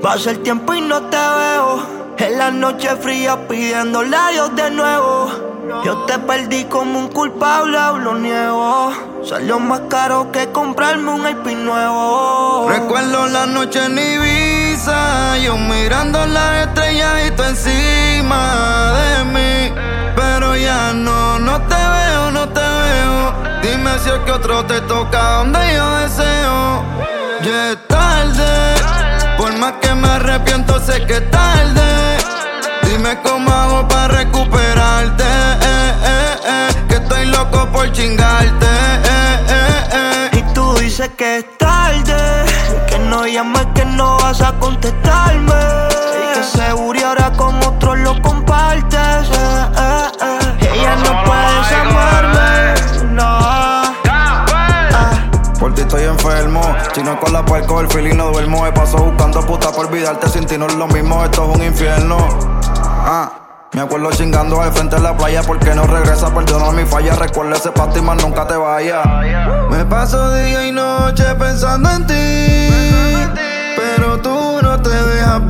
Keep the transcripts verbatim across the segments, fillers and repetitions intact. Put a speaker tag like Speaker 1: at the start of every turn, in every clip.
Speaker 1: Pasa el tiempo y no te veo. En la noche fría pidiéndole a Dios de nuevo. Yo te perdí como un culpable, lo niego. Salió más caro que comprarme un I P nuevo.
Speaker 2: Recuerdo la noche en Ibiza, yo mirando las estrellas y tú encima de mí. Pero ya no, no te veo, no te veo. Dime si es que otro te toca donde yo deseo. Ya es tarde, por más que me arrepiento sé que es tarde. Dime cómo hago para recuperarte, eh, eh, eh, que estoy loco por chingarte, eh, eh, eh.
Speaker 1: Y tú dices que es tarde, que no llames, que no vas a contestarme, y que seguro y ahora con otros lo compartes, eh, eh, eh. Ella no puede desamarme, no.
Speaker 2: Por ti estoy enfermo, chino con la puerco, el feeling no duermo. Me paso buscando puta por olvidarte, sin ti no es lo mismo, esto es un infierno. Ah, me acuerdo chingando al frente de la playa, porque no regresa, perdona mi falla. Recuerda ese pasto y más nunca te vayas. Me paso día y noche pensando en ti, pero tú no te dejas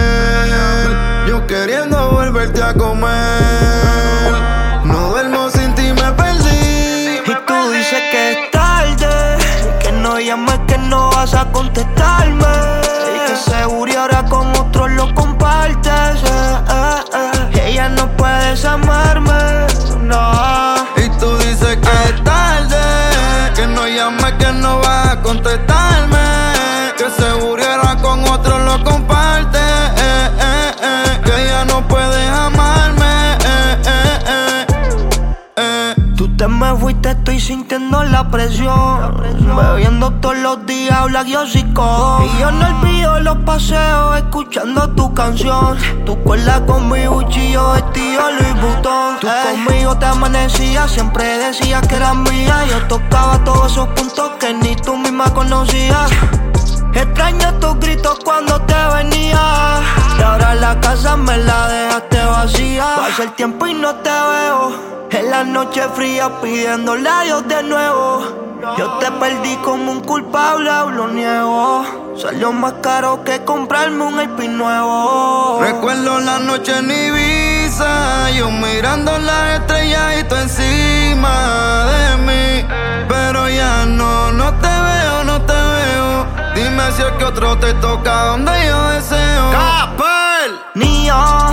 Speaker 2: ver. Yo queriendo volverte a comer, no duermo sin ti, me perdí.
Speaker 1: Y tú dices que es tarde, que no llames, que no vas a contestarme, y que seguro y ahora con otros lo compartes, eh, eh, eh. Ella no puede desamarme, no.
Speaker 2: Y tú dices que es tarde, que no llames, que no vas a contestarme, que seguro y ahora con otros lo compartes, eh, eh, eh. Que ella no puede amarme, eh, eh, eh, eh.
Speaker 1: Tú te me fuiste, estoy sintiendo la presión, bebiendo todos los días Black yo psicodón. Y yo no olvido los paseos escuchando tu canción. Tú cuerdas con mi cuchillo vestido Louis Vuitton. Tú Ey. conmigo te amanecías, siempre decías que eras mía. Yo tocaba todos esos puntos que ni tú misma conocías. Extraño tus gritos cuando te venía, y ahora la casa me la dejaste vacía. Pasa el tiempo y no te veo. En la noche fría pidiéndole a Dios de nuevo. Yo te perdí como un culpable, lo niego. Salió más caro que comprarme un I P nuevo.
Speaker 2: Recuerdo la noche en Ibiza, yo mirando las estrellas y tú encima de mí. Pero ya no, no te veo, no te veo. Dime si es que otro te toca donde yo deseo. ¡Capel!
Speaker 1: Niño,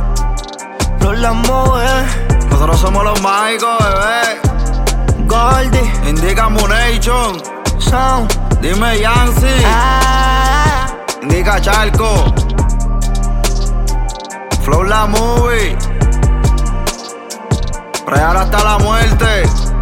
Speaker 1: Rolando, eh.
Speaker 2: Nosotros somos los mágicos, bebé.
Speaker 1: Goldie,
Speaker 2: Indica Munation.
Speaker 1: Sound.
Speaker 2: Dime Yancy.
Speaker 1: Ah.
Speaker 2: Indica Charco. Flow la movie. Real hasta la muerte.